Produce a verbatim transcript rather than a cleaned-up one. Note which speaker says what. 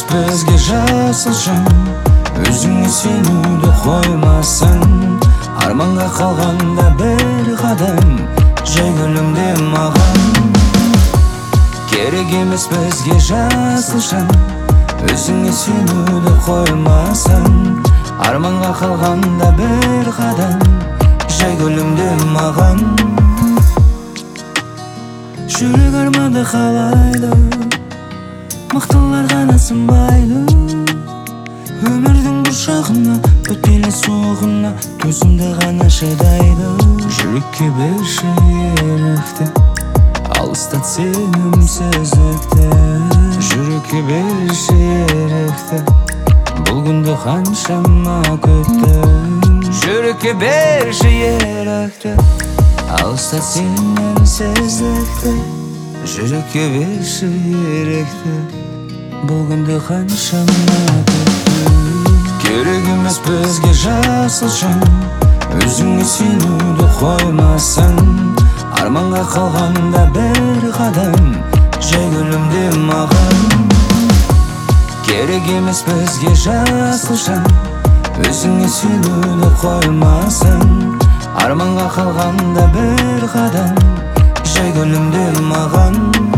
Speaker 1: бізге жасылжан, өзіңе сенуді қоймасын. Арманға қалғанда бір қадам, жай гүлімде маған. Керек емес бізге жасылжан, өзіңе сенуді қоймасын. Арманға қалғанда бір қадам, жай гүлімде маған. Жүрек арманды қалайды, мықтылар ғана сынбайды. Өмірдің бір жағына, өтпелі соғына, төзімді ғана шыдайды. Жүрекке берші ерікті, алыстат сенімсіздікті. Жүрекке берші ерікті, бұл күнді қаншама күттім. Жүрекке берші ерікті, алыстат сенімсіздікті. Жүрекке берші ерікті, бұл күнді қаншама күттім. Керек емес бізге жасылжан, өзіңе сенуді қоймасын. Арманға қалғанда бір қадам, жай гүлімде маған. Керек емес бізге жасылжан, өзіңе сенуді қоймасын. Арманға қалғанда бір қадам, жай гүлімде маған.